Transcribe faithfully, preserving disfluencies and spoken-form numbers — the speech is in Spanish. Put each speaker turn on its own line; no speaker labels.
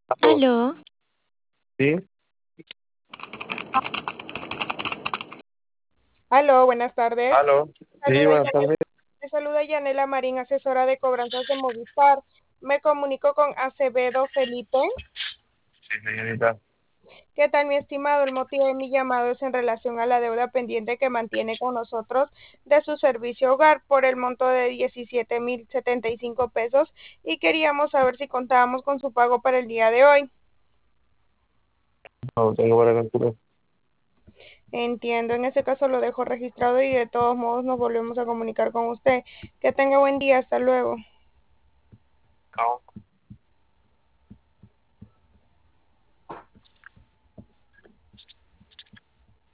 Aló,
Aló,
¿sí?
Aló, buenas tardes.
Aló, sí,
Saluda
buenas
Yanela,
tardes.
me saluda Yanela Marín, asesora de cobranzas de Movistar. Me comunico con Acevedo Felipe.
Sí, señorita.
¿Qué tal, mi estimado? El motivo de mi llamado es en relación a la deuda pendiente que mantiene con nosotros de su servicio hogar por el monto de diecisiete mil setenta y cinco pesos y queríamos saber si contábamos con su pago para el día de hoy.
No tengo para calcular.
Entiendo, en ese caso lo dejo registrado y de todos modos nos volvemos a comunicar con usted. Que tenga buen día, hasta luego.
No.